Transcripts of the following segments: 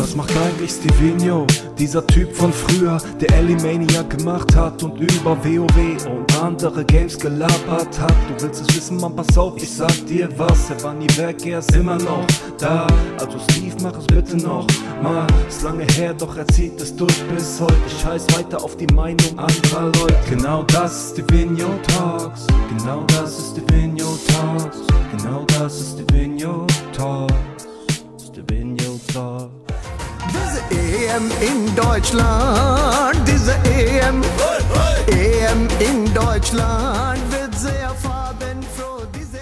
Was macht eigentlich Stevino, dieser Typ von früher, der Elimaniac gemacht hat und über WoW und andere Games gelabert hat? Du willst es wissen, Mann, pass auf, ich sag dir was. Er war nie weg, er ist immer noch da. Also Steve, mach es bitte noch mal. Ist lange her, doch er zieht es durch bis heute. Ich scheiß weiter auf die Meinung anderer Leute. Genau das ist Stevino Talks. Genau das ist Stevino Talks. Genau das ist Stevino Talks. Stevino Talks. Diese EM in Deutschland, diese EM in Deutschland wird sehr farbenfroh.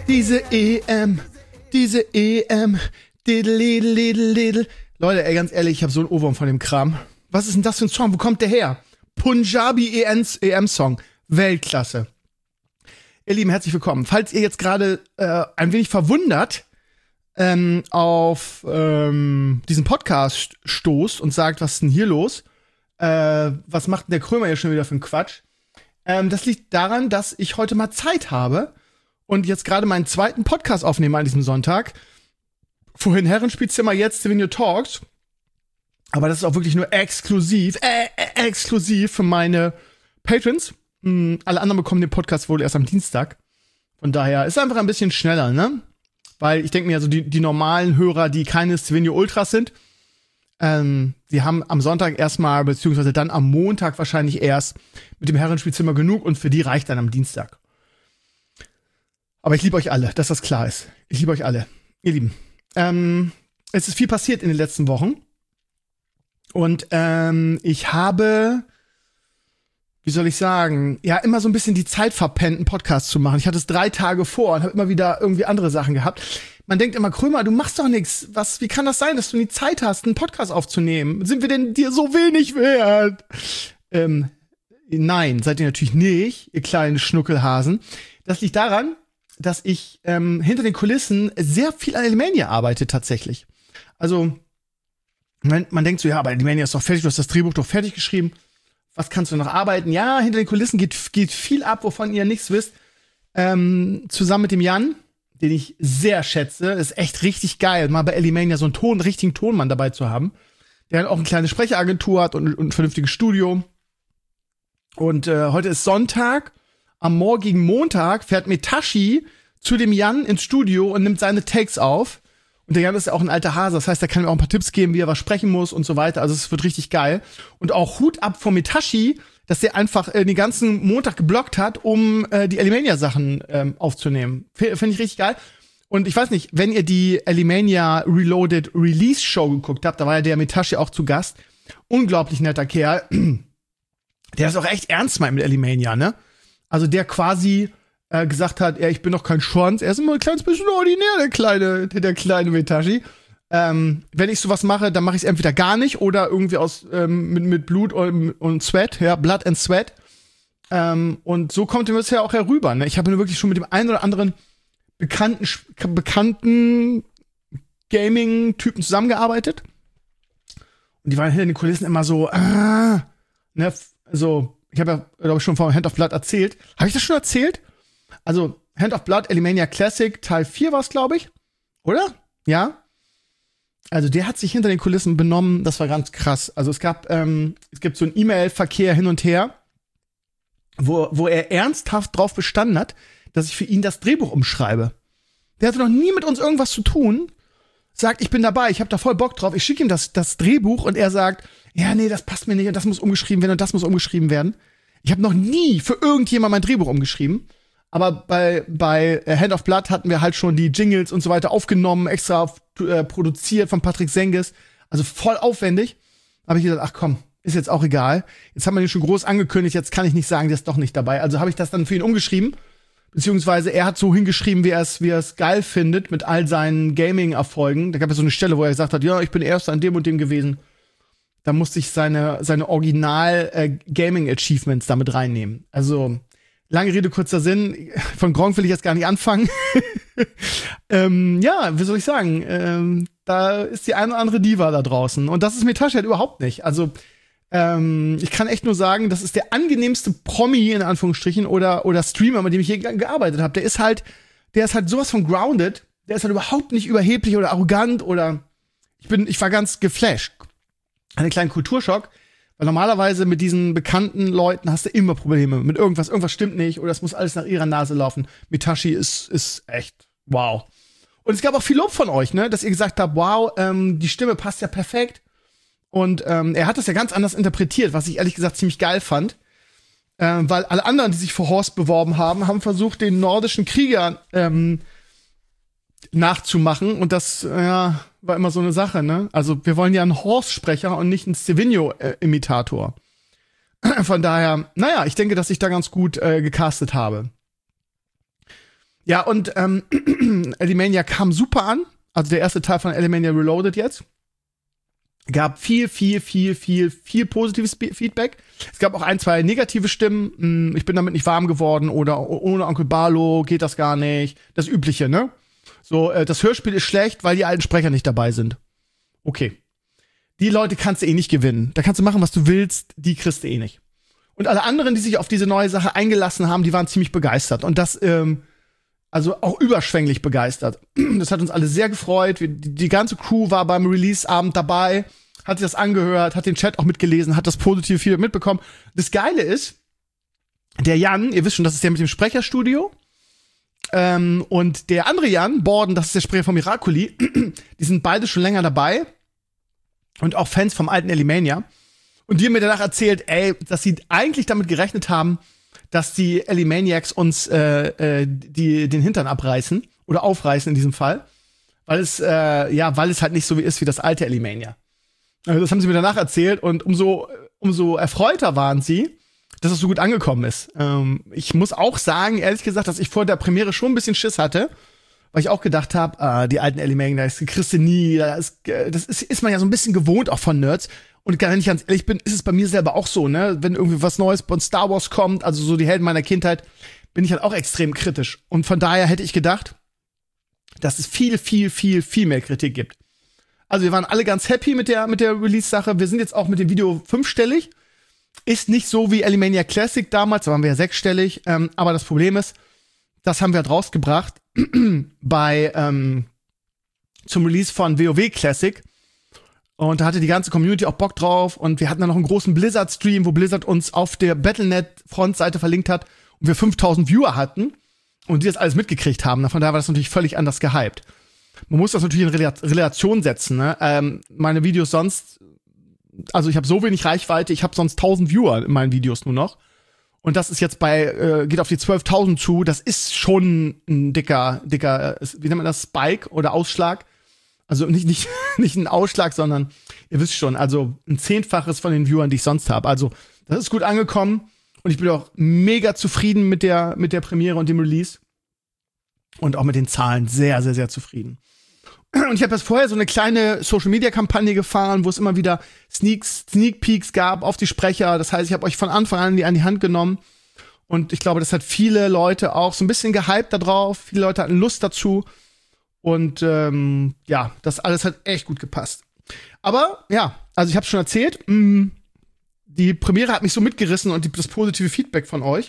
Diese EM, diddle. Leute, ey, ganz ehrlich, ich hab so einen Ohrwurm von dem Kram. Was ist denn das für ein Song? Wo kommt der her? Punjabi EM-Song. Weltklasse. Ihr Lieben, herzlich willkommen. Falls ihr jetzt gerade ein wenig verwundert auf diesen Podcast stoßt und sagt, was ist denn hier los? Was macht denn der Krömer hier schon wieder für einen Quatsch? Das liegt daran, dass ich heute mal Zeit habe und jetzt gerade meinen zweiten Podcast aufnehme an diesem Sonntag. Vorhin Herrenspielzimmer, jetzt Stevino Talks. Aber das ist auch wirklich nur exklusiv für meine Patrons. Alle anderen bekommen den Podcast wohl erst am Dienstag. Von daher ist es einfach ein bisschen schneller, ne? Weil ich denke mir, also die normalen Hörer, die keine Stevino Ultras sind, die haben am Sonntag erstmal, beziehungsweise dann am Montag wahrscheinlich erst mit dem Herrenspielzimmer genug und für die reicht dann am Dienstag. Aber ich liebe euch alle, dass das klar ist. Ich liebe euch alle. Ihr Lieben. Es ist viel passiert in den letzten Wochen. Und ich habe, wie soll ich sagen, ja, immer so ein bisschen die Zeit verpennt, einen Podcast zu machen. Ich hatte es 3 Tage vor und habe immer wieder irgendwie andere Sachen gehabt. Man denkt immer, Krömer, du machst doch nichts. Wie kann das sein, dass du nie Zeit hast, einen Podcast aufzunehmen? Sind wir denn dir so wenig wert? Nein, seid ihr natürlich nicht, ihr kleinen Schnuckelhasen. Das liegt daran, dass ich hinter den Kulissen sehr viel an Elimania arbeite tatsächlich. Also, man denkt so, ja, aber Elimania ist doch fertig, du hast das Drehbuch doch fertig geschrieben. Was kannst du noch arbeiten? Ja, hinter den Kulissen geht viel ab, wovon ihr nichts wisst. Zusammen mit dem Jan, den ich sehr schätze, ist echt richtig geil, mal bei Elimania so einen richtigen Tonmann dabei zu haben, der auch eine kleine Sprecheragentur hat und ein vernünftiges Studio. Und heute ist Sonntag. Am morgigen Montag fährt Metashi zu dem Jan ins Studio und nimmt seine Takes auf. Und der Jan ist ja auch ein alter Hase, das heißt, er kann mir auch ein paar Tipps geben, wie er was sprechen muss und so weiter. Also es wird richtig geil. Und auch Hut ab von Metashi, dass der einfach den ganzen Montag geblockt hat, um die Elimania-Sachen aufzunehmen. Finde ich richtig geil. Und ich weiß nicht, wenn ihr die Elimania Reloaded Release Show geguckt habt, da war ja der Metashi auch zu Gast. Unglaublich netter Kerl. Der ist auch echt ernst meint mit Elimania, ne? Also der quasi gesagt hat, ja, ich bin doch kein Schwanz. Er ist immer ein kleines bisschen ordinär, der kleine Metashi. Wenn ich sowas mache, dann mache ich es entweder gar nicht oder irgendwie mit Blut und Sweat, ja, Blood and Sweat. Und so kommt ihm das ja auch herüber. Ne? Ich habe nur wirklich schon mit dem einen oder anderen bekannten Gaming-Typen zusammengearbeitet. Und die waren hinter den Kulissen immer so, ne, so, ich habe ja, glaube ich, schon von Hand of Blood erzählt. Habe ich das schon erzählt? Also, Hand of Blood, Elimania Classic, Teil 4 war es, glaube ich. Oder? Ja. Also, der hat sich hinter den Kulissen benommen. Das war ganz krass. Also, es gibt so einen E-Mail-Verkehr hin und her, wo er ernsthaft drauf bestanden hat, dass ich für ihn das Drehbuch umschreibe. Der hatte noch nie mit uns irgendwas zu tun. Sagt, ich bin dabei, ich habe da voll Bock drauf. Ich schicke ihm das Drehbuch und er sagt, ja, nee, das passt mir nicht und das muss umgeschrieben werden und das muss umgeschrieben werden. Ich habe noch nie für irgendjemand mein Drehbuch umgeschrieben. Aber bei Hand of Blood hatten wir halt schon die Jingles und so weiter aufgenommen, extra produziert von Patrick Sengis. Also voll aufwendig. Habe ich gesagt, ach komm, ist jetzt auch egal. Jetzt haben wir den schon groß angekündigt, jetzt kann ich nicht sagen, der ist doch nicht dabei. Also habe ich das dann für ihn umgeschrieben. Beziehungsweise er hat so hingeschrieben, wie er es geil findet mit all seinen Gaming-Erfolgen. Da gab es so eine Stelle, wo er gesagt hat, ja, ich bin Erster an dem und dem gewesen. Da musste ich seine Original-Gaming-Achievements damit reinnehmen. Also lange Rede, kurzer Sinn. Von Gronk will ich jetzt gar nicht anfangen. Ja, wie soll ich sagen? Da ist die eine oder andere Diva da draußen. Und das ist Metashi halt überhaupt nicht. Also, ich kann echt nur sagen, das ist der angenehmste Promi, in Anführungsstrichen, oder Streamer, mit dem ich je gearbeitet habe. Der ist halt sowas von grounded. Der ist halt überhaupt nicht überheblich oder arrogant oder ich war ganz geflasht. einen kleinen Kulturschock, weil normalerweise mit diesen bekannten Leuten hast du immer Probleme mit irgendwas stimmt nicht oder es muss alles nach ihrer Nase laufen. Mitashi ist echt wow. Und es gab auch viel Lob von euch, ne, dass ihr gesagt habt, wow, die Stimme passt ja perfekt. Und er hat das ja ganz anders interpretiert, was ich ehrlich gesagt ziemlich geil fand. Weil alle anderen, die sich für Horst beworben haben, haben versucht, den nordischen Krieger nachzumachen. Und das war immer so eine Sache, ne? Also wir wollen ja einen Horst-Sprecher und nicht einen Stevino-Imitator. Von daher, naja, ich denke, dass ich da ganz gut gecastet habe. Ja, und Alimania kam super an. Also der erste Teil von Alimania Reloaded jetzt. Gab viel positives Feedback. Es gab auch 1, 2 negative Stimmen. Ich bin damit nicht warm geworden oder ohne Onkel Barlo geht das gar nicht. Das Übliche, ne? So, das Hörspiel ist schlecht, weil die alten Sprecher nicht dabei sind. Okay. Die Leute kannst du eh nicht gewinnen. Da kannst du machen, was du willst, die kriegst du eh nicht. Und alle anderen, die sich auf diese neue Sache eingelassen haben, die waren ziemlich begeistert. Und das, also auch überschwänglich begeistert. Das hat uns alle sehr gefreut. Die ganze Crew war beim Release-Abend dabei, hat sich das angehört, hat den Chat auch mitgelesen, hat das positive Feedback mitbekommen. Das Geile ist, der Jan, ihr wisst schon, das ist der mit dem Sprecherstudio, und der andere Jan, Borden, das ist der Sprecher von Miraculi, die sind beide schon länger dabei und auch Fans vom alten Alimania. Und die haben mir danach erzählt, dass sie eigentlich damit gerechnet haben, dass die Alimaniacs uns den Hintern abreißen oder aufreißen in diesem Fall, weil es halt nicht so ist wie das alte Alimania. Also das haben sie mir danach erzählt und umso erfreuter waren sie, dass es so gut angekommen ist. Ich muss auch sagen, ehrlich gesagt, dass ich vor der Premiere schon ein bisschen Schiss hatte, weil ich auch gedacht habe, die alten Alimaniacs, das kriegst du nie, das ist man ja so ein bisschen gewohnt auch von Nerds. Und wenn ich ganz ehrlich bin, ist es bei mir selber auch so, ne? Wenn irgendwie was Neues von Star Wars kommt, also so die Helden meiner Kindheit, bin ich halt auch extrem kritisch. Und von daher hätte ich gedacht, dass es viel mehr Kritik gibt. Also wir waren alle ganz happy mit der Release-Sache. Wir sind jetzt auch mit dem Video 5-stellig. Ist nicht so wie Alimania Classic damals, da waren wir ja 6-stellig. Aber das Problem ist, das haben wir halt rausgebracht zum Release von WoW Classic. Und da hatte die ganze Community auch Bock drauf. Und wir hatten dann noch einen großen Blizzard-Stream, wo Blizzard uns auf der Battle.net-Frontseite verlinkt hat und wir 5000 Viewer hatten und die das alles mitgekriegt haben. Von daher war das natürlich völlig anders gehypt. Man muss das natürlich in Relation setzen. Ne? Meine Videos sonst, also ich habe so wenig Reichweite, ich habe sonst 1000 Viewer in meinen Videos nur noch. Und das ist jetzt geht auf die 12.000 zu. Das ist schon ein dicker, wie nennt man das, Spike oder Ausschlag. Also nicht ein Ausschlag, sondern ihr wisst schon, also ein 10-faches von den Viewern, die ich sonst habe. Also das ist gut angekommen und ich bin auch mega zufrieden mit der Premiere und dem Release und auch mit den Zahlen sehr zufrieden. Und ich habe jetzt vorher so eine kleine Social-Media-Kampagne gefahren, wo es immer wieder Sneak Peeks gab auf die Sprecher. Das heißt, ich habe euch von Anfang an an die Hand genommen und ich glaube, das hat viele Leute auch so ein bisschen gehypt da drauf. Viele Leute hatten Lust dazu. Und das alles hat echt gut gepasst. Aber ja, also ich habe schon erzählt, die Premiere hat mich so mitgerissen und das positive Feedback von euch,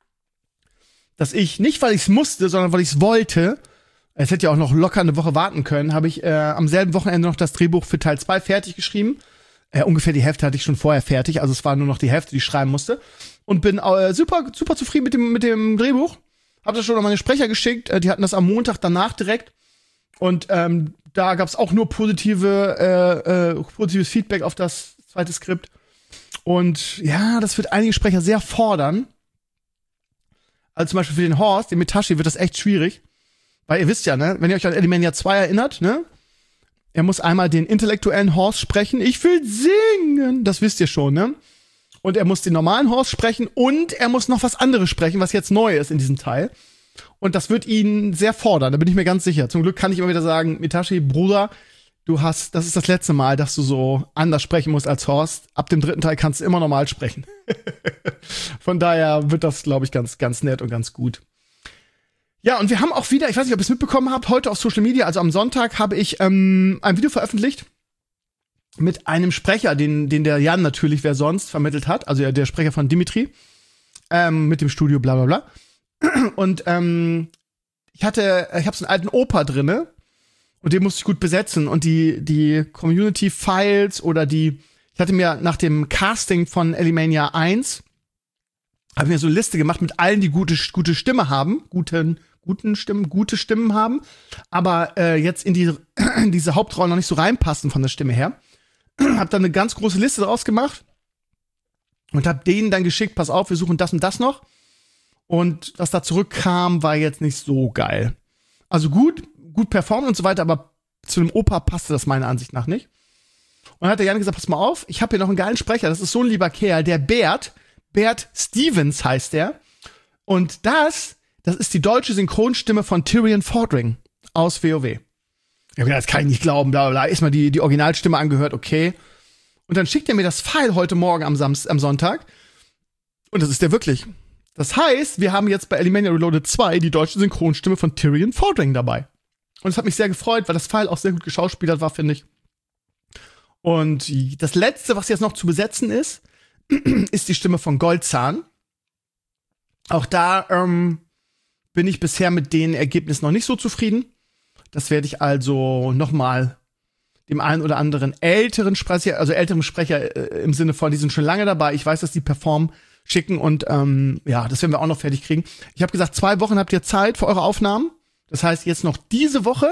dass ich, nicht weil ich es musste, sondern weil ich es wollte, es hätte ja auch noch locker eine Woche warten können, habe ich am selben Wochenende noch das Drehbuch für Teil 2 fertig geschrieben. Ungefähr die Hälfte hatte ich schon vorher fertig, also es war nur noch die Hälfte, die ich schreiben musste. Und bin super zufrieden mit dem Drehbuch. Hab das schon an meine Sprecher geschickt, die hatten das am Montag danach direkt. Und da gab es auch nur positives Feedback auf das zweite Skript. Und ja, das wird einige Sprecher sehr fordern. Also zum Beispiel für den Horst, den Mitashi, wird das echt schwierig. Weil ihr wisst ja, ne, wenn ihr euch an Alimania 2 erinnert, ne, er muss einmal den intellektuellen Horst sprechen. Ich will singen, das wisst ihr schon, ne? Und er muss den normalen Horst sprechen und er muss noch was anderes sprechen, was jetzt neu ist in diesem Teil. Und das wird ihn sehr fordern, da bin ich mir ganz sicher. Zum Glück kann ich immer wieder sagen, Mitashi, Bruder, das ist das letzte Mal, dass du so anders sprechen musst als Horst. Ab dem 3. Teil kannst du immer normal sprechen. Von daher wird das, glaube ich, ganz nett und ganz gut. Ja, und wir haben auch wieder, ich weiß nicht, ob ihr es mitbekommen habt, heute auf Social Media, also am Sonntag, habe ich ein Video veröffentlicht mit einem Sprecher, den der Jan natürlich, wer sonst, vermittelt hat. Also der Sprecher von Dimitri, mit dem Studio bla bla bla. Und ich habe so einen alten Opa drinne und den musste ich gut besetzen und die Community-Files oder ich hatte mir nach dem Casting von Elimania 1 habe mir so eine Liste gemacht mit allen, die gute Stimme haben, gute Stimmen haben, aber jetzt in diese Hauptrollen noch nicht so reinpassen von der Stimme her. Hab dann eine ganz große Liste draus gemacht und hab denen dann geschickt, pass auf, wir suchen das und das noch. Und was da zurückkam, war jetzt nicht so geil. Also gut performt und so weiter, aber zu einem Opa passte das meiner Ansicht nach nicht. Und dann hat der Jan gesagt, pass mal auf, ich habe hier noch einen geilen Sprecher, das ist so ein lieber Kerl, der Bert Stevens heißt der. Und das ist die deutsche Synchronstimme von Tyrion Fordring aus WoW. Ja, das kann ich nicht glauben, bla bla bla. Erstmal die Originalstimme angehört, okay. Und dann schickt er mir das File heute Morgen am Sonntag. Und das ist der wirklich. Das heißt, wir haben jetzt bei Elimania Reloaded 2 die deutsche Synchronstimme von Tyrion Fordring dabei. Und es hat mich sehr gefreut, weil das File auch sehr gut geschauspielert war, finde ich. Und das Letzte, was jetzt noch zu besetzen ist, ist die Stimme von Goldzahn. Auch da bin ich bisher mit den Ergebnissen noch nicht so zufrieden. Das werde ich also nochmal dem einen oder anderen älteren Sprecher im Sinne von, die sind schon lange dabei, ich weiß, dass die performen, schicken und ja, das werden wir auch noch fertig kriegen. Ich habe gesagt, 2 Wochen habt ihr Zeit für eure Aufnahmen. Das heißt, jetzt noch diese Woche.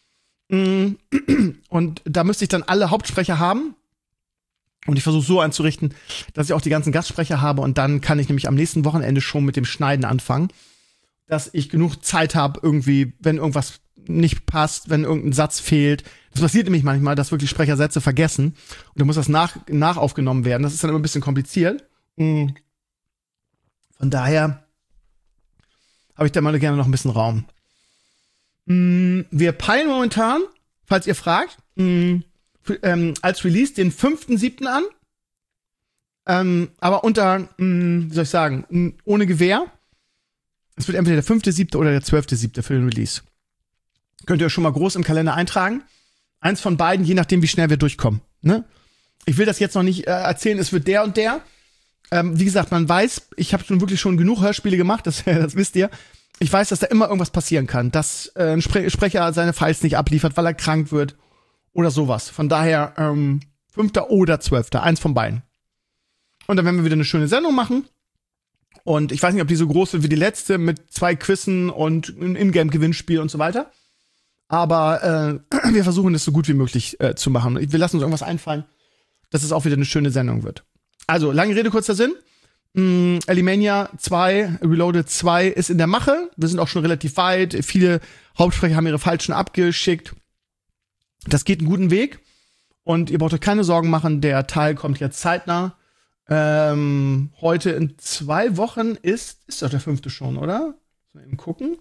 Und da müsste ich dann alle Hauptsprecher haben. Und ich versuche so einzurichten, dass ich auch die ganzen Gastsprecher habe. Und dann kann ich nämlich am nächsten Wochenende schon mit dem Schneiden anfangen. Dass ich genug Zeit habe, irgendwie, wenn irgendwas nicht passt, wenn irgendein Satz fehlt. Das passiert nämlich manchmal, dass wirklich Sprecher Sätze vergessen. Und dann muss das nachaufgenommen werden. Das ist dann immer ein bisschen kompliziert. Von daher habe ich da mal gerne noch ein bisschen Raum. Wir peilen momentan, falls ihr fragt, als Release den 5.7. an. Aber unter, wie soll ich sagen, ohne Gewähr. Es wird entweder der 5.7. oder der 12.7. für den Release. Könnt ihr euch schon mal groß im Kalender eintragen. Eins von beiden, je nachdem, wie schnell wir durchkommen. Ne? Ich will das jetzt noch nicht erzählen, es wird der und der. Wie gesagt, man weiß, ich habe wirklich schon genug Hörspiele gemacht, das wisst ihr. Ich weiß, dass da immer irgendwas passieren kann, dass ein Sprecher seine Files nicht abliefert, weil er krank wird oder sowas. Von daher 5. oder 12. Eins von beiden. Und dann werden wir wieder eine schöne Sendung machen. Und ich weiß nicht, ob die so groß wird wie die letzte mit 2 Quizzen und ein Ingame-Gewinnspiel und so weiter. Aber wir versuchen es so gut wie möglich zu machen. Wir lassen uns irgendwas einfallen, dass es auch wieder eine schöne Sendung wird. Also, lange Rede, kurzer Sinn. Elimania 2, Reloaded 2 ist in der Mache. Wir sind auch schon relativ weit. Viele Hauptsprecher haben ihre Falschen abgeschickt. Das geht einen guten Weg. Und ihr braucht euch keine Sorgen machen. Der Teil kommt jetzt zeitnah. Heute in 2 Wochen ist doch der 5. schon, oder? Mal eben gucken.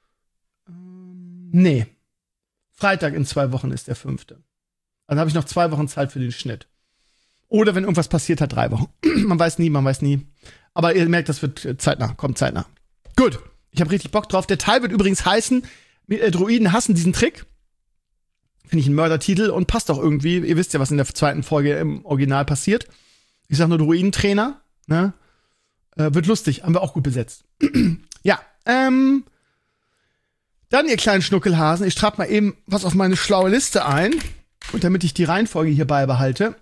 Nee. Freitag in 2 Wochen ist der 5. Dann habe ich noch 2 Wochen Zeit für den Schnitt. Oder wenn irgendwas passiert hat, 3 Wochen. Man weiß nie. Aber ihr merkt, das wird kommt zeitnah. Gut, ich habe richtig Bock drauf. Der Teil wird übrigens heißen, Droiden hassen diesen Trick. Finde ich ein Mördertitel und passt auch irgendwie. Ihr wisst ja, was in der 2. Folge im Original passiert. Ich sag nur Droidentrainer. Ne? Wird lustig, haben wir auch gut besetzt. Ja, dann, ihr kleinen Schnuckelhasen, ich trage mal eben was auf meine schlaue Liste ein. Und damit ich die Reihenfolge hier beibehalte.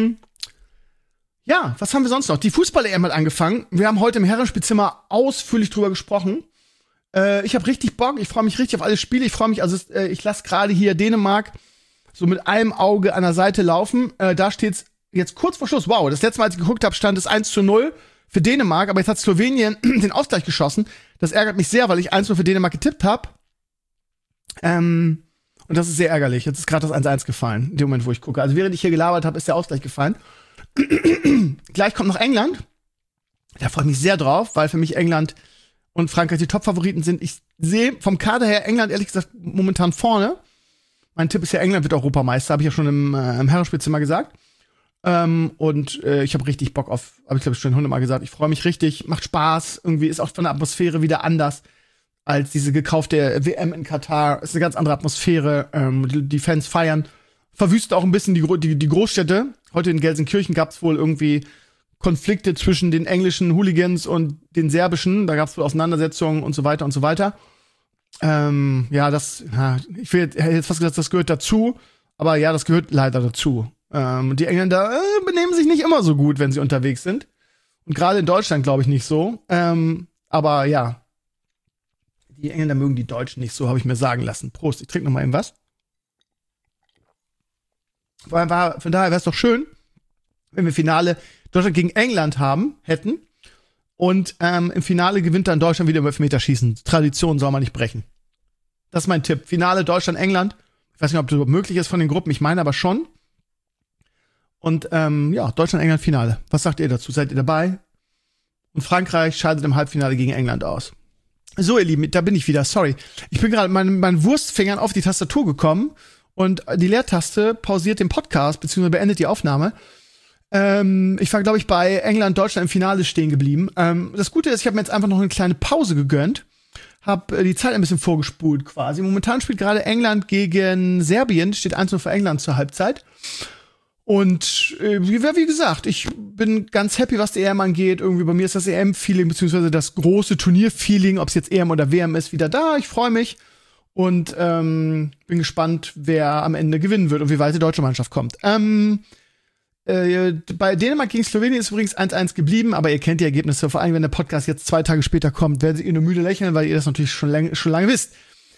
Ja, was haben wir sonst noch? Die Fußball-EM hat angefangen. Wir haben heute im Herrenspielzimmer ausführlich drüber gesprochen. Ich habe richtig Bock. Ich freue mich richtig auf alle Spiele. Ich freue mich, ich lasse gerade hier Dänemark so mit einem Auge an der Seite laufen. Da steht's jetzt kurz vor Schluss. Wow, das letzte Mal, als ich geguckt habe, stand es 1:0 für Dänemark. Aber jetzt hat Slowenien den Ausgleich geschossen. Das ärgert mich sehr, weil ich 1:0 für Dänemark getippt habe. Und das ist sehr ärgerlich. Jetzt ist gerade das 1:1 gefallen, in dem Moment, wo ich gucke. Also während ich hier gelabert habe, ist der Ausgleich gefallen. Gleich kommt noch England. Da freue ich mich sehr drauf, weil für mich England und Frankreich die Top-Favoriten sind. Ich sehe vom Kader her England ehrlich gesagt momentan vorne. Mein Tipp ist ja, England wird Europameister, habe ich ja schon im Herrenspielzimmer gesagt. Und ich habe richtig Bock auf, habe ich glaube ich schon 100 Mal gesagt, ich freue mich richtig, macht Spaß. Irgendwie ist auch von der Atmosphäre wieder anders als diese gekaufte WM in Katar. Ist eine ganz andere Atmosphäre. Die Fans feiern. Verwüstet auch ein bisschen die Großstädte. Heute in Gelsenkirchen gab es wohl irgendwie Konflikte zwischen den englischen Hooligans und den serbischen. Da gab es wohl Auseinandersetzungen und so weiter und so weiter. Ich will jetzt fast gesagt, das gehört dazu. Aber ja, das gehört leider dazu. Die Engländer benehmen sich nicht immer so gut, wenn sie unterwegs sind. Und gerade in Deutschland glaube ich nicht so. Aber ja, die Engländer mögen die Deutschen nicht so, habe ich mir sagen lassen. Prost, ich trinke noch mal eben was. Von daher wäre es doch schön, wenn wir Finale Deutschland gegen England hätten. Und im Finale gewinnt dann Deutschland wieder im Elfmeterschießen. Tradition soll man nicht brechen. Das ist mein Tipp. Finale Deutschland-England. Ich weiß nicht, ob das überhaupt möglich ist von den Gruppen. Ich meine aber schon. Und ja, Deutschland-England-Finale. Was sagt ihr dazu? Seid ihr dabei? Und Frankreich scheidet im Halbfinale gegen England aus. So, ihr Lieben, da bin ich wieder. Sorry. Ich bin gerade mit meinen Wurstfingern auf die Tastatur gekommen und die Leertaste pausiert den Podcast, beziehungsweise beendet die Aufnahme. Ich war, glaube ich, bei England-Deutschland im Finale stehen geblieben. Das Gute ist, ich habe mir jetzt einfach noch eine kleine Pause gegönnt. Hab die Zeit ein bisschen vorgespult quasi. Momentan spielt gerade England gegen Serbien. Steht 1-0 für England zur Halbzeit. Und wie gesagt, ich bin ganz happy, was die EM angeht. Irgendwie bei mir ist das EM-Feeling, beziehungsweise das große Turnier-Feeling, ob es jetzt EM oder WM ist, wieder da. Ich freue mich und bin gespannt, wer am Ende gewinnen wird und wie weit die deutsche Mannschaft kommt. Bei Dänemark gegen Slowenien ist übrigens 1-1 geblieben, aber ihr kennt die Ergebnisse. Vor allem, wenn der Podcast jetzt 2 Tage später kommt, werdet ihr nur müde lächeln, weil ihr das natürlich schon lange wisst.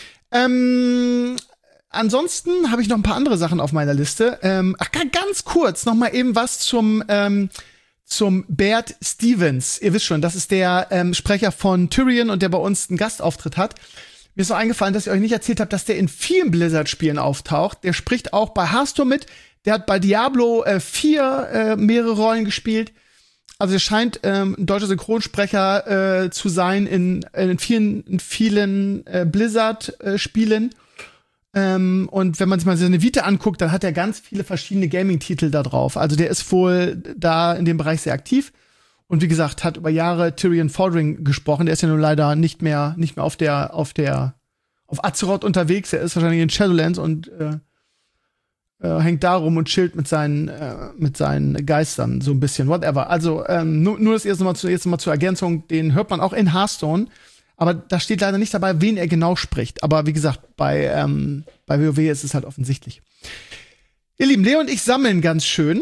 Ansonsten habe ich noch ein paar andere Sachen auf meiner Liste. Ganz kurz noch mal eben was zum Bert Stevens. Ihr wisst schon, das ist der Sprecher von Tyrion und der bei uns einen Gastauftritt hat. Mir ist noch eingefallen, dass ich euch nicht erzählt habe, dass der in vielen Blizzard-Spielen auftaucht. Der spricht auch bei Hearthstone mit. Der hat bei Diablo 4 mehrere Rollen gespielt. Also er scheint ein deutscher Synchronsprecher zu sein in vielen Blizzard-Spielen. Und wenn man sich mal seine Vita anguckt, dann hat er ganz viele verschiedene Gaming-Titel da drauf. Also der ist wohl da in dem Bereich sehr aktiv. Und wie gesagt, hat über Jahre Tyrion Fordring gesprochen. Der ist ja nun leider nicht mehr auf Azeroth unterwegs. Er ist wahrscheinlich in Shadowlands und hängt da rum und chillt mit seinen Geistern so ein bisschen, whatever. Also nur das jetzt noch mal zur Ergänzung, den hört man auch in Hearthstone, aber da steht leider nicht dabei, wen er genau spricht. Aber wie gesagt, bei WoW ist es halt offensichtlich. Ihr Lieben, Leo und ich sammeln ganz schön.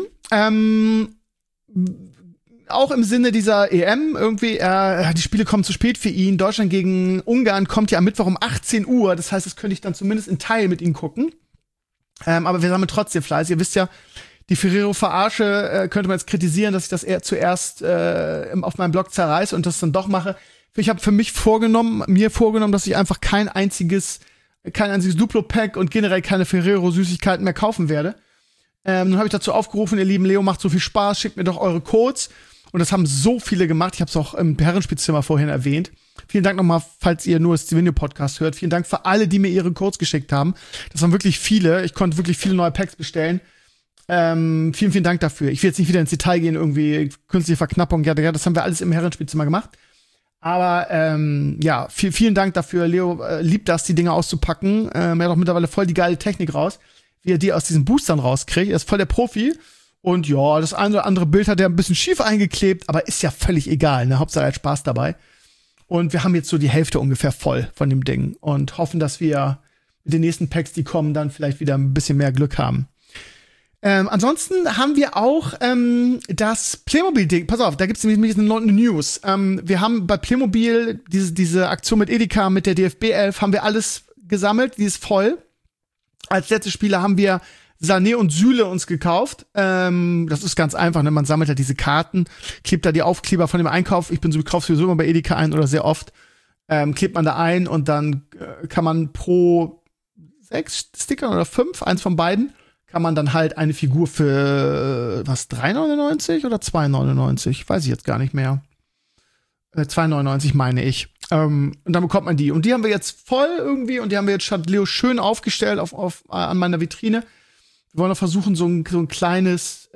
Auch im Sinne dieser EM irgendwie, die Spiele kommen zu spät für ihn. Deutschland gegen Ungarn kommt ja am Mittwoch um 18 Uhr. Das heißt, das könnte ich dann zumindest in Teil mit ihm gucken. Aber wir sammeln trotzdem Fleiß. Ihr wisst ja, die Ferrero-Verarsche könnte man jetzt kritisieren, dass ich das eher zuerst auf meinem Blog zerreiße und das dann doch mache. Ich habe mir vorgenommen, dass ich einfach kein einziges Duplo-Pack und generell keine Ferrero-Süßigkeiten mehr kaufen werde. Nun habe ich dazu aufgerufen, ihr lieben Leo, macht so viel Spaß, schickt mir doch eure Codes. Und das haben so viele gemacht. Ich habe es auch im Herrenspielzimmer vorhin erwähnt. Vielen Dank nochmal, falls ihr nur das Video-Podcast hört. Vielen Dank für alle, die mir ihre Codes geschickt haben. Das waren wirklich viele. Ich konnte wirklich viele neue Packs bestellen. Vielen Dank dafür. Ich will jetzt nicht wieder ins Detail gehen, irgendwie künstliche Verknappung. Ja, das haben wir alles im Herrenspielzimmer gemacht. Aber ja, vielen Dank dafür. Leo liebt das, die Dinge auszupacken. Er hat auch mittlerweile voll die geile Technik raus, wie er die aus diesen Boostern rauskriegt. Er ist voll der Profi. Und ja, das eine oder andere Bild hat er ein bisschen schief eingeklebt, aber ist ja völlig egal, ne? Hauptsache er hat Spaß dabei. Und wir haben jetzt so die Hälfte ungefähr voll von dem Ding und hoffen, dass wir mit den nächsten Packs, die kommen, dann vielleicht wieder ein bisschen mehr Glück haben. Ansonsten haben wir auch das Playmobil-Ding. Pass auf, da gibt's nämlich eine News. Wir haben bei Playmobil diese Aktion mit Edeka, mit der DFB 11, haben wir alles gesammelt, die ist voll. Als letzte Spieler haben wir Sané und Süle uns gekauft. Das ist ganz einfach, ne? Man sammelt halt diese Karten, klebt da die Aufkleber von dem Einkauf. Ich kaufe sowieso immer bei Edeka ein oder sehr oft. Klebt man da ein und dann kann man pro 6 Sticker oder 5, eins von beiden, kann man dann halt eine Figur für 3,99 oder 2,99? Weiß ich jetzt gar nicht mehr. 2,99 meine ich. Und dann bekommt man die. Und die haben wir jetzt voll irgendwie und die haben wir jetzt Leo schön aufgestellt an meiner Vitrine. Wir wollen noch versuchen, so ein kleines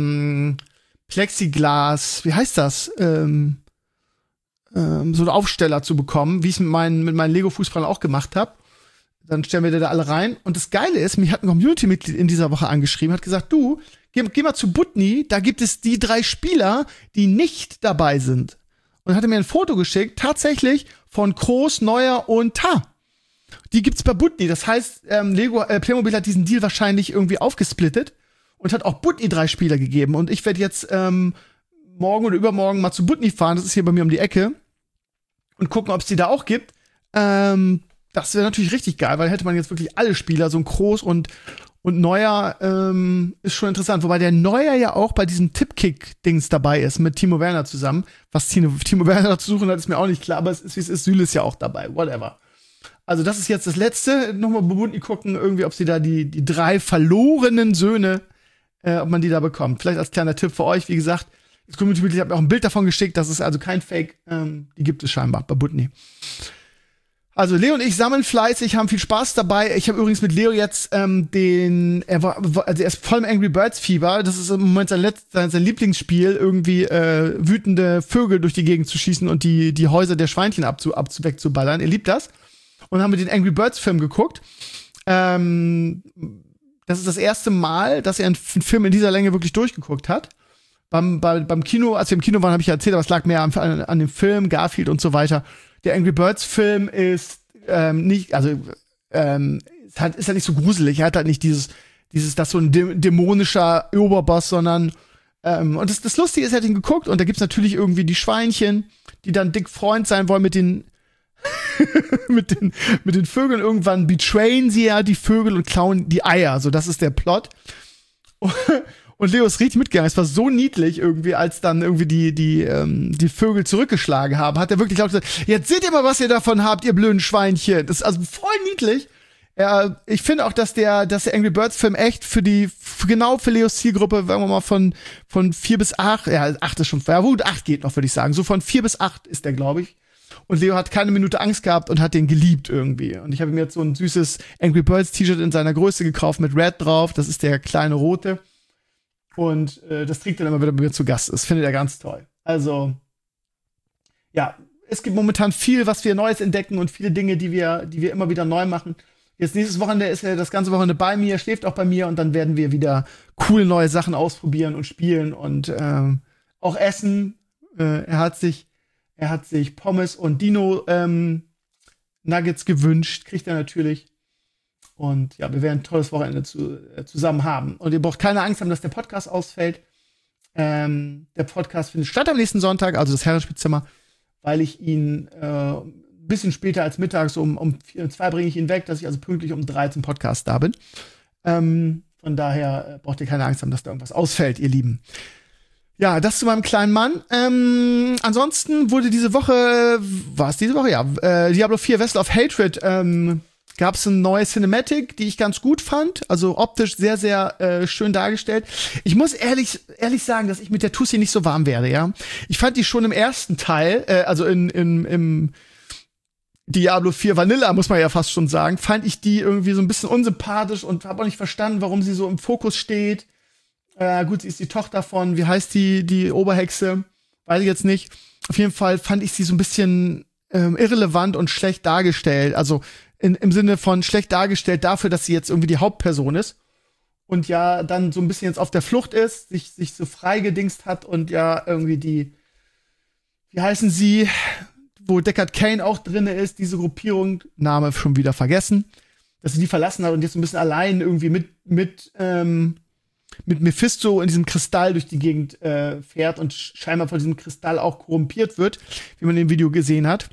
Plexiglas, wie heißt das? So einen Aufsteller zu bekommen, wie ich es mit meinen Lego-Fußballern auch gemacht habe. Dann stellen wir da alle rein. Und das Geile ist, mich hat ein Community-Mitglied in dieser Woche angeschrieben, hat gesagt, du, geh mal zu Butni, da gibt es die 3 Spieler, die nicht dabei sind. Und hat mir ein Foto geschickt, tatsächlich von Kroos, Neuer und Tah. Die gibt's bei Butni. Das heißt, Playmobil hat diesen Deal wahrscheinlich irgendwie aufgesplittet. und hat auch Butni 3 Spieler gegeben. Und ich werde jetzt morgen oder übermorgen mal zu Butni fahren, das ist hier bei mir um die Ecke, und gucken, ob es die da auch gibt. Das wäre natürlich richtig geil, weil hätte man jetzt wirklich alle Spieler, so ein Kroos und Neuer ist schon interessant. Wobei der Neuer ja auch bei diesem Tippkick-Dings dabei ist, mit Timo Werner zusammen. Was Timo Werner da zu suchen hat, ist mir auch nicht klar, aber es ist, wie es ist. Süle ist ja auch dabei, whatever. Also das ist jetzt das Letzte. Nochmal bei Butni gucken, irgendwie, ob sie da die 3 verlorenen Söhne, ob man die da bekommt. Vielleicht als kleiner Tipp für euch, wie gesagt, das Community-Mitglied hat mir auch ein Bild davon geschickt, das ist also kein Fake, die gibt es scheinbar bei Butni. Also Leo und ich sammeln fleißig, haben viel Spaß dabei. Ich habe übrigens mit Leo jetzt er ist voll im Angry Birds Fieber. Das ist im Moment sein Lieblingsspiel, irgendwie wütende Vögel durch die Gegend zu schießen und die Häuser der Schweinchen wegzuballern. Er liebt das. Und haben wir den Angry Birds Film geguckt. Das ist das erste Mal, dass er einen Film in dieser Länge wirklich durchgeguckt hat. Beim Kino, als wir im Kino waren, habe ich ja erzählt, aber es lag mehr an dem Film, Garfield und so weiter. Der Angry Birds Film ist nicht, also ist halt nicht so gruselig. Er hat halt nicht dieses, das so ein dämonischer Oberboss, sondern und das Lustige ist, er hat ihn geguckt und da gibt's natürlich irgendwie die Schweinchen, die dann dick Freund sein wollen mit den mit den Vögeln. Irgendwann betrayen sie ja die Vögel und klauen die Eier. So, das ist der Plot. Und Leo ist richtig mitgegangen. Es war so niedlich irgendwie, als dann irgendwie die Vögel zurückgeschlagen haben. Hat er wirklich laut gesagt, jetzt seht ihr mal, was ihr davon habt, ihr blöden Schweinchen. Das ist also voll niedlich. Ja, ich finde auch, dass der Angry Birds Film echt genau für Leos Zielgruppe, sagen wir mal von 4 bis 8, ja, 8 ist schon, ja gut, 8 geht noch, würde ich sagen. So von 4 bis 8 ist der, glaube ich. Und Leo hat keine Minute Angst gehabt und hat den geliebt irgendwie. Und ich habe ihm jetzt so ein süßes Angry Birds T-Shirt in seiner Größe gekauft mit Red drauf. Das ist der kleine rote. Und das trägt er immer wieder bei mir zu Gast. Das findet er ganz toll. Also, ja, es gibt momentan viel, was wir Neues entdecken und viele Dinge, die wir immer wieder neu machen. Jetzt nächstes Wochenende ist er das ganze Wochenende bei mir, schläft auch bei mir und dann werden wir wieder coole neue Sachen ausprobieren und spielen und auch essen. Er hat sich Pommes und Dino Nuggets gewünscht, kriegt er natürlich. Und ja, wir werden ein tolles Wochenende zusammen haben. Und ihr braucht keine Angst haben, dass der Podcast ausfällt. Der Podcast findet statt am nächsten Sonntag, also das Herrenspielzimmer, weil ich ihn ein bisschen später als mittags, so um 2 bringe ich ihn weg, dass ich also pünktlich um 3 zum Podcast da bin. Von daher braucht ihr keine Angst haben, dass da irgendwas ausfällt, ihr Lieben. Ja, das zu meinem kleinen Mann. Ansonsten wurde diese Woche, ja, Diablo 4 Vessel of Hatred, gab es eine neue Cinematic, die ich ganz gut fand. Also optisch sehr, sehr schön dargestellt. Ich muss ehrlich sagen, dass ich mit der Tussi nicht so warm werde, ja. Ich fand die schon im ersten Teil, also im Diablo 4 Vanilla, muss man ja fast schon sagen, fand ich die irgendwie so ein bisschen unsympathisch und habe auch nicht verstanden, warum sie so im Fokus steht. Gut, sie ist die Tochter von, wie heißt die Oberhexe? Weiß ich jetzt nicht. Auf jeden Fall fand ich sie so ein bisschen irrelevant und schlecht dargestellt. Also im Sinne von schlecht dargestellt dafür, dass sie jetzt irgendwie die Hauptperson ist und ja dann so ein bisschen jetzt auf der Flucht ist, sich so freigedingst hat und ja irgendwie wie heißen sie, wo Deckard Cain auch drinne ist, diese Gruppierung, Name schon wieder vergessen, dass sie die verlassen hat und jetzt ein bisschen allein irgendwie mit Mephisto in diesem Kristall durch die Gegend fährt und scheinbar von diesem Kristall auch korrumpiert wird, wie man im Video gesehen hat.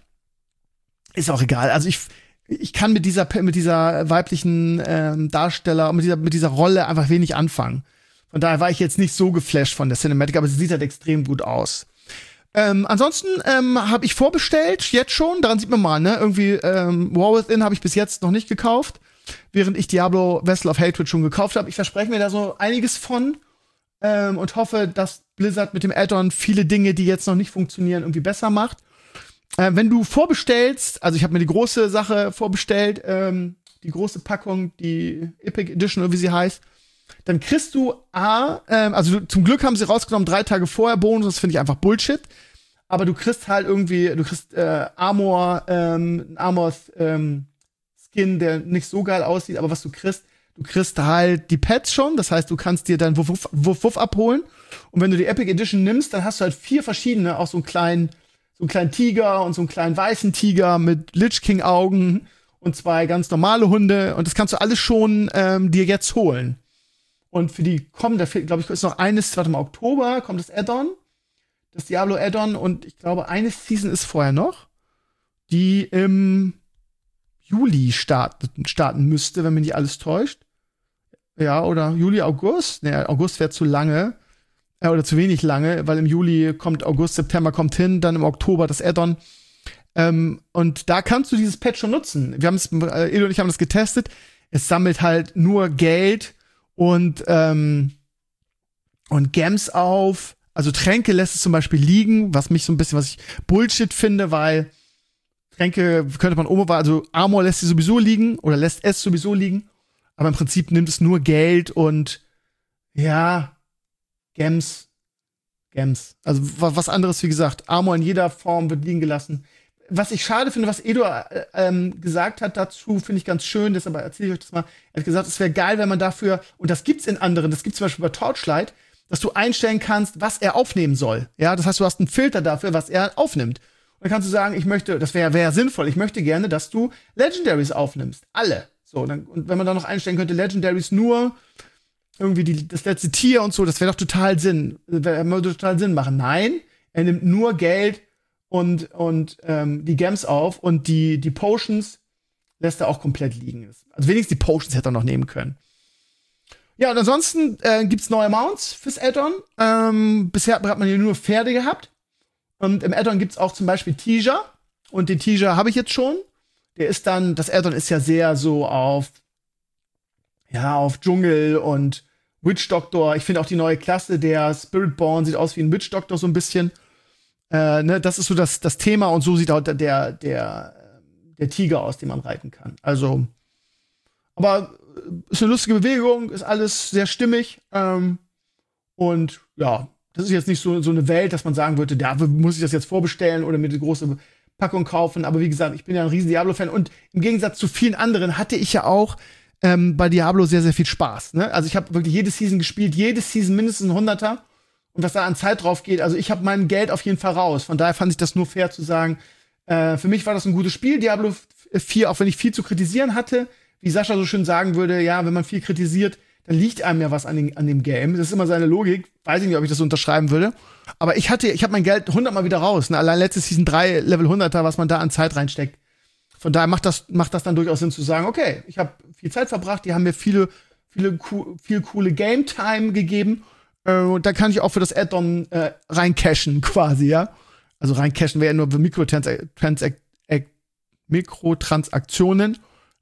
Ist auch egal. Also ich kann mit dieser weiblichen Darsteller, mit dieser Rolle einfach wenig anfangen. Von daher war ich jetzt nicht so geflasht von der Cinematic, aber sie sieht halt extrem gut aus. Ansonsten habe ich vorbestellt, jetzt schon, daran sieht man mal, ne? Irgendwie War Within habe ich bis jetzt noch nicht gekauft, während ich Diablo Vessel of Hatred schon gekauft habe. Ich verspreche mir da so einiges von und hoffe, dass Blizzard mit dem Add-on viele Dinge, die jetzt noch nicht funktionieren, irgendwie besser macht. Wenn du vorbestellst, also ich habe mir die große Sache vorbestellt, die große Packung, die Epic Edition oder wie sie heißt, dann kriegst du zum Glück haben sie rausgenommen 3 Tage vorher Bonus, das finde ich einfach Bullshit, aber du kriegst halt irgendwie, Armor Skin, der nicht so geil aussieht, aber was du kriegst halt die Pets schon, das heißt, du kannst dir dann Wuff abholen und wenn du die Epic Edition nimmst, dann hast du halt 4 verschiedene, auch so einen kleinen Tiger und so einen kleinen weißen Tiger mit Lich King Augen und 2 ganz normale Hunde und das kannst du alles schon dir jetzt holen. Und für die kommen, da fehlt, glaube ich, ist noch Oktober kommt das Add-on, das Diablo Add-on, und ich glaube, eine Season ist vorher noch, die im Juli starten müsste, wenn mich nicht alles täuscht. Ja, oder Juli, August. Ne, August wäre zu lange. Oder zu wenig lange, weil im Juli kommt August, September kommt hin, dann im Oktober das Add-on. Und da kannst du dieses Patch schon nutzen. Edo und ich haben das getestet. Es sammelt halt nur Geld und Gems auf. Also Tränke lässt es zum Beispiel liegen, was ich Bullshit finde, weil Tränke könnte man also Armor lässt sie sowieso liegen oder lässt es sowieso liegen. Aber im Prinzip nimmt es nur Geld und ja, Gems. Also was anderes, wie gesagt, Armor in jeder Form wird liegen gelassen. Was ich schade finde, was Edo gesagt hat dazu, finde ich ganz schön, deshalb erzähle ich euch das mal. Er hat gesagt, es wäre geil, wenn man dafür, und das gibt's in anderen, das gibt's zum Beispiel bei Torchlight, dass du einstellen kannst, was er aufnehmen soll. Ja, das heißt, du hast einen Filter dafür, was er aufnimmt. Und dann kannst du sagen, das wäre sinnvoll, ich möchte gerne, dass du Legendaries aufnimmst. Alle. So, und wenn man dann noch einstellen könnte, Legendaries nur irgendwie das letzte Tier und so, das wäre doch total würde total Sinn machen. Nein, er nimmt nur Geld und die Gems auf und die Potions lässt er auch komplett liegen. Also wenigstens die Potions hätte er noch nehmen können. Ja, und ansonsten gibt's neue Mounts fürs Add-on. Bisher hat man hier nur Pferde gehabt. Und im Add-on gibt's auch zum Beispiel Teaser. Und den Teaser habe ich jetzt schon. Das Add-on ist ja sehr so auf Dschungel und Witch Doctor. Ich finde auch die neue Klasse, der Spiritborn, sieht aus wie ein Witch Doctor so ein bisschen. Das ist so das Thema, und so sieht auch der Tiger aus, den man reiten kann. Also, aber ist eine lustige Bewegung, ist alles sehr stimmig. Und ja, das ist jetzt nicht so eine Welt, dass man sagen würde, da muss ich das jetzt vorbestellen oder mir eine große Packung kaufen. Aber wie gesagt, ich bin ja ein riesen Diablo-Fan, und im Gegensatz zu vielen anderen hatte ich ja auch bei Diablo sehr, sehr viel Spaß. Ne? Also ich habe wirklich jede Season gespielt, jede Season mindestens ein 100er. Und was da an Zeit drauf geht, also ich habe mein Geld auf jeden Fall raus. Von daher fand ich das nur fair zu sagen, für mich war das ein gutes Spiel, Diablo 4, auch wenn ich viel zu kritisieren hatte. Wie Sascha so schön sagen würde, ja, wenn man viel kritisiert, dann liegt einem ja was an dem Game. Das ist immer seine Logik. Weiß ich nicht, ob ich das so unterschreiben würde. Aber ich habe mein Geld 100-mal wieder raus. Ne? Allein letzte Season 3, Level 100er, was man da an Zeit reinsteckt. Von daher macht das dann durchaus Sinn zu sagen, okay, ich habe viel Zeit verbracht, die haben mir viel coole Game-Time gegeben. Und da kann ich auch für das Add-on reincashen quasi, ja. Also reincashen wäre ja nur für Mikrotransaktionen.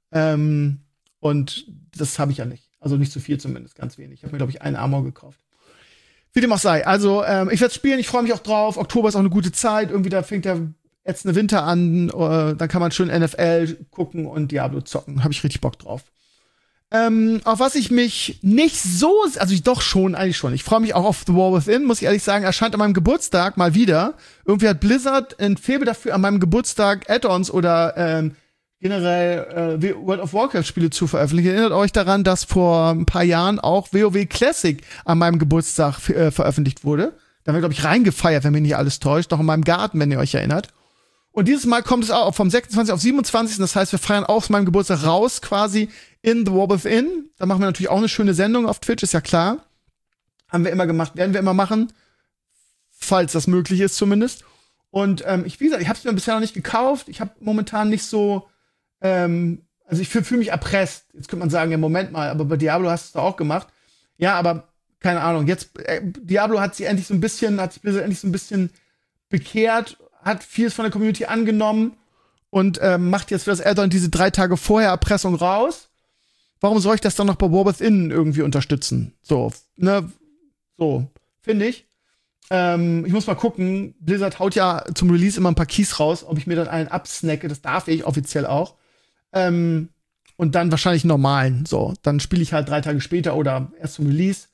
Und das habe ich ja nicht. Also nicht so viel zumindest, ganz wenig. Ich habe mir, glaube ich, einen Armor gekauft. Wie dem auch sei. Also, ich werde spielen, ich freue mich auch drauf. Oktober ist auch eine gute Zeit. Irgendwie, da fängt der ätzende Winter an. Dann kann man schön NFL gucken und Diablo zocken. Habe ich richtig Bock drauf. Auf was ich mich nicht so, also doch schon, eigentlich schon. Ich freue mich auch auf The War Within, muss ich ehrlich sagen. Erscheint an meinem Geburtstag mal wieder. Irgendwie hat Blizzard ein Faible dafür, an meinem Geburtstag Add-ons oder generell World of Warcraft-Spiele zu veröffentlichen. Erinnert euch daran, dass vor ein paar Jahren auch WoW Classic an meinem Geburtstag veröffentlicht wurde. Da haben wir, glaube ich, reingefeiert, wenn mich nicht alles täuscht. Noch in meinem Garten, wenn ihr euch erinnert. Und dieses Mal kommt es auch vom 26. auf 27. Das heißt, wir feiern auch meinem Geburtstag raus quasi in The War Within. Da machen wir natürlich auch eine schöne Sendung auf Twitch, ist ja klar. Haben wir immer gemacht, werden wir immer machen. Falls das möglich ist zumindest. Und wie gesagt, ich habe es mir bisher noch nicht gekauft. Ich habe momentan nicht so, also ich fühle mich erpresst. Jetzt könnte man sagen, ja, Moment mal, aber bei Diablo hast du es doch auch gemacht. Ja, aber keine Ahnung. Jetzt, Diablo hat sich Blizzard endlich so ein bisschen bekehrt, hat vieles von der Community angenommen und macht jetzt für das Add-on diese 3 Tage vorher Erpressung raus. Warum soll ich das dann noch bei War Within irgendwie unterstützen? So, ne? So, finde ich. Ich muss mal gucken. Blizzard haut ja zum Release immer ein paar Keys raus, ob ich mir dann einen absnacke. Das darf ich offiziell auch. Und dann wahrscheinlich einen normalen. So, dann spiele ich halt 3 Tage später oder erst zum Release.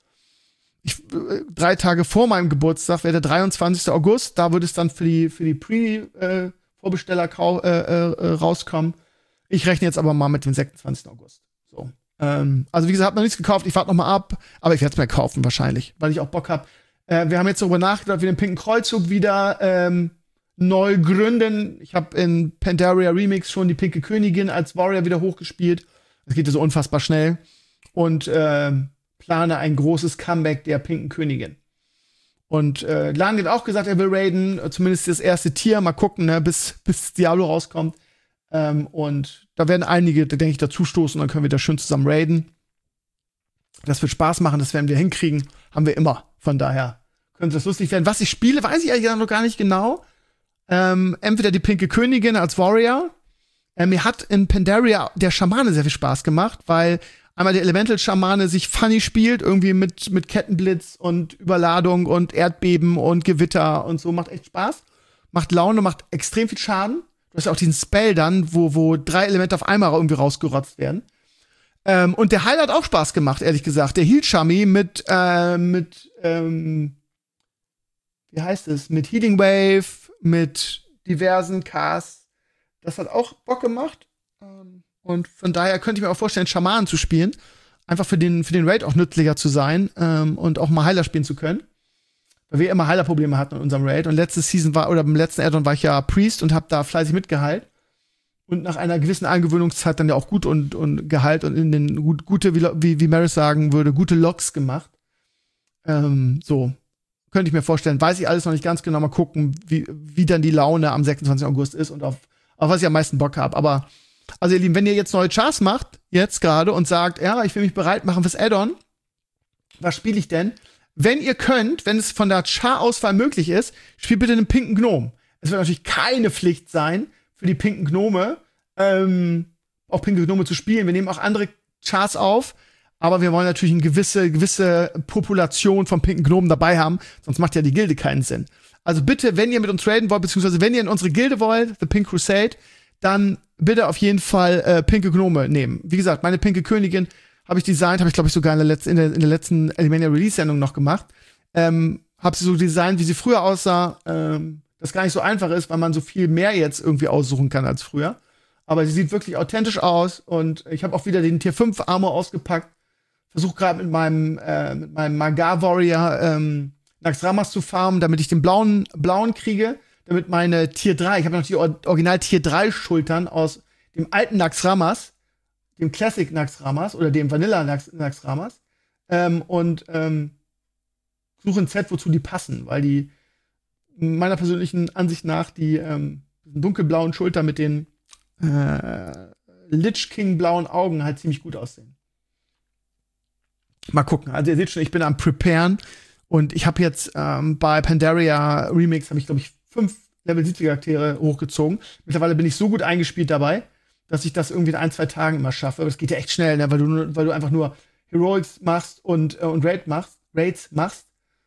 3 Tage vor meinem Geburtstag wäre der 23. August. Da würde es dann für die Vorbesteller rauskommen. Ich rechne jetzt aber mal mit dem 26. August. So. Also wie gesagt, noch nichts gekauft. Ich warte noch mal ab. Aber ich werde es mir kaufen wahrscheinlich, weil ich auch Bock habe. Wir haben jetzt darüber nachgedacht, ob wir den Pinken Kreuzzug wieder neu gründen. Ich habe in Pandaria Remix schon die Pinke Königin als Warrior wieder hochgespielt. Das geht ja so unfassbar schnell. Und plane ein großes Comeback der Pinken Königin. Und Lan hat auch gesagt, er will raiden, zumindest das erste Tier, mal gucken, ne, bis Diablo rauskommt. Und da werden einige, da denke ich, dazu stoßen, dann können wir da schön zusammen raiden. Das wird Spaß machen, das werden wir hinkriegen, haben wir immer. Von daher könnte das lustig werden. Was ich spiele, weiß ich eigentlich noch gar nicht genau. Entweder die Pinke Königin als Warrior. Mir hat in Pandaria der Schamane sehr viel Spaß gemacht, weil einmal der Elemental-Schamane sich funny spielt, irgendwie mit Kettenblitz und Überladung und Erdbeben und Gewitter und so. Macht echt Spaß. Macht Laune, macht extrem viel Schaden. Du hast ja auch diesen Spell dann, wo 3 Elemente auf einmal irgendwie rausgerotzt werden. Und der Heil hat auch Spaß gemacht, ehrlich gesagt. Der Heal-Shami mit wie heißt es? Mit Healing Wave, mit diversen Casts. Das hat auch Bock gemacht. Und von daher könnte ich mir auch vorstellen, Schamanen zu spielen. Einfach für den Raid auch nützlicher zu sein und auch mal Heiler spielen zu können. Weil wir immer Heiler-Probleme hatten in unserem Raid. Und letzte Season beim letzten Add-on war ich ja Priest und hab da fleißig mitgeheilt. Und nach einer gewissen Eingewöhnungszeit dann ja auch gut und geheilt und in den gute, wie Maris sagen würde, gute Logs gemacht. So. Könnte ich mir vorstellen. Weiß ich alles noch nicht ganz genau. Mal gucken, wie dann die Laune am 26. August ist und auf was ich am meisten Bock habe. Aber, also ihr Lieben, wenn ihr jetzt neue Chars macht, jetzt gerade, und sagt, ja, ich will mich bereit machen fürs Add-on, was spiele ich denn? Wenn ihr könnt, wenn es von der Char-Auswahl möglich ist, spielt bitte einen pinken Gnom. Es wird natürlich keine Pflicht sein, für die pinken Gnome, auch pinke Gnome zu spielen. Wir nehmen auch andere Chars auf, aber wir wollen natürlich eine gewisse Population von pinken Gnomen dabei haben, sonst macht ja die Gilde keinen Sinn. Also bitte, wenn ihr mit uns traden wollt, beziehungsweise wenn ihr in unsere Gilde wollt, The Pink Crusade, dann bitte auf jeden Fall pinke Gnome nehmen. Wie gesagt, meine pinke Königin habe ich designt, habe ich glaube ich sogar in der letzten Elimania Release-Sendung noch gemacht. Habe sie so designt, wie sie früher aussah. Das gar nicht so einfach ist, weil man so viel mehr jetzt irgendwie aussuchen kann als früher. Aber sie sieht wirklich authentisch aus und ich habe auch wieder den Tier 5 Armor ausgepackt. Versuche gerade mit meinem Magar Warrior Naxxramas zu farmen, damit ich den blauen kriege, damit meine Tier 3, ich habe noch die Original Tier 3 Schultern aus dem alten Naxxramas, dem Classic Naxxramas oder dem Vanilla Naxxramas und suche ein Set, wozu die passen, weil die meiner persönlichen Ansicht nach die dunkelblauen Schultern mit den Lich King blauen Augen halt ziemlich gut aussehen. Mal gucken. Also ihr seht schon, ich bin am Preparen und ich habe jetzt bei Pandaria Remix habe ich glaube ich 5 Level 70 Charaktere hochgezogen. Mittlerweile bin ich so gut eingespielt dabei, dass ich das irgendwie in 1-2 Tagen immer schaffe. Das geht ja echt schnell, ne? weil du einfach nur Heroics machst und Raids machst.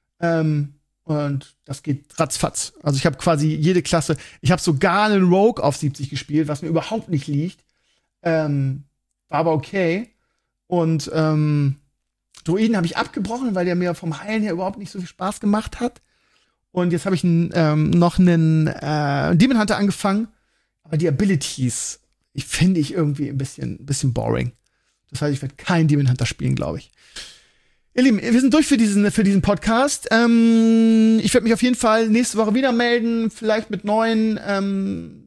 Und das geht ratzfatz. Also ich habe quasi jede Klasse. Ich habe sogar einen Rogue auf 70 gespielt, was mir überhaupt nicht liegt. War aber okay. Und Druiden habe ich abgebrochen, weil der mir vom Heilen her überhaupt nicht so viel Spaß gemacht hat. Und jetzt habe ich noch einen Demon Hunter angefangen. Aber die Abilities finde ich irgendwie ein bisschen boring. Das heißt, ich werde keinen Demon Hunter spielen, glaube ich. Ihr Lieben, wir sind durch für diesen Podcast. Ich werde mich auf jeden Fall nächste Woche wieder melden, vielleicht mit einem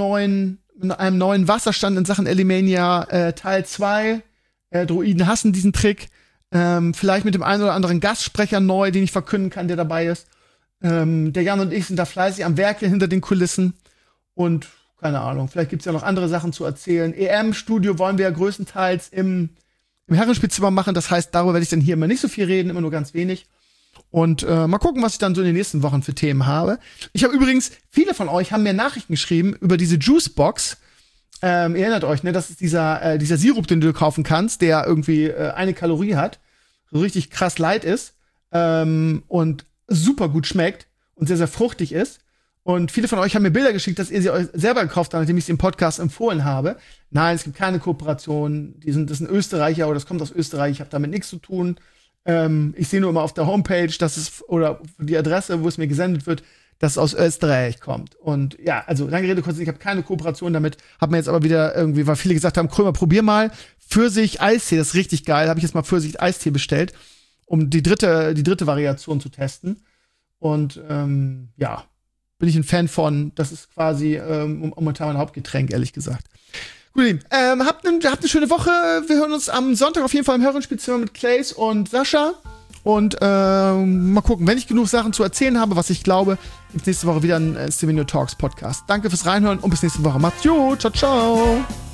neuen Wasserstand in Sachen Elimania Teil 2. Druiden hassen diesen Trick. Vielleicht mit dem einen oder anderen Gastsprecher neu, den ich verkünden kann, der dabei ist. Der Jan und ich sind da fleißig am Werke hinter den Kulissen. Und keine Ahnung, vielleicht gibt's ja noch andere Sachen zu erzählen. EM-Studio wollen wir ja größtenteils im Herrenspielzimmer machen. Das heißt, darüber werde ich dann hier immer nicht so viel reden, immer nur ganz wenig. Und mal gucken, was ich dann so in den nächsten Wochen für Themen habe. Ich habe übrigens, viele von euch haben mir Nachrichten geschrieben über diese Juicebox. Ihr erinnert euch, ne? Das ist dieser Sirup, den du kaufen kannst, der irgendwie 1 Kalorie hat, so richtig krass light ist und super gut schmeckt und sehr, sehr fruchtig ist. Und viele von euch haben mir Bilder geschickt, dass ihr sie euch selber gekauft habt, nachdem ich sie im Podcast empfohlen habe. Nein, es gibt keine Kooperation. Das sind Österreicher oder das kommt aus Österreich. Ich habe damit nichts zu tun. Ich sehe nur immer auf der Homepage, oder die Adresse, wo es mir gesendet wird, dass es aus Österreich kommt. Und ja, also lange Rede, kurz, ich habe keine Kooperation damit. Habe mir jetzt aber wieder irgendwie, weil viele gesagt haben, Krömer, probier mal Pfirsich-Eistee, das ist richtig geil. Habe ich jetzt mal Pfirsich-Eistee bestellt, um die dritte Variation zu testen. Und ja, bin ich ein Fan von. Das ist quasi momentan mein Hauptgetränk, ehrlich gesagt. Gut, ihr Lieben, habt eine schöne Woche. Wir hören uns am Sonntag auf jeden Fall im Hörerspielzimmer mit Clays und Sascha. Und mal gucken, wenn ich genug Sachen zu erzählen habe, was ich glaube, gibt's nächste Woche wieder ein Stevenio Talks Podcast. Danke fürs Reinhören und bis nächste Woche. Macht's gut. Ciao, ciao.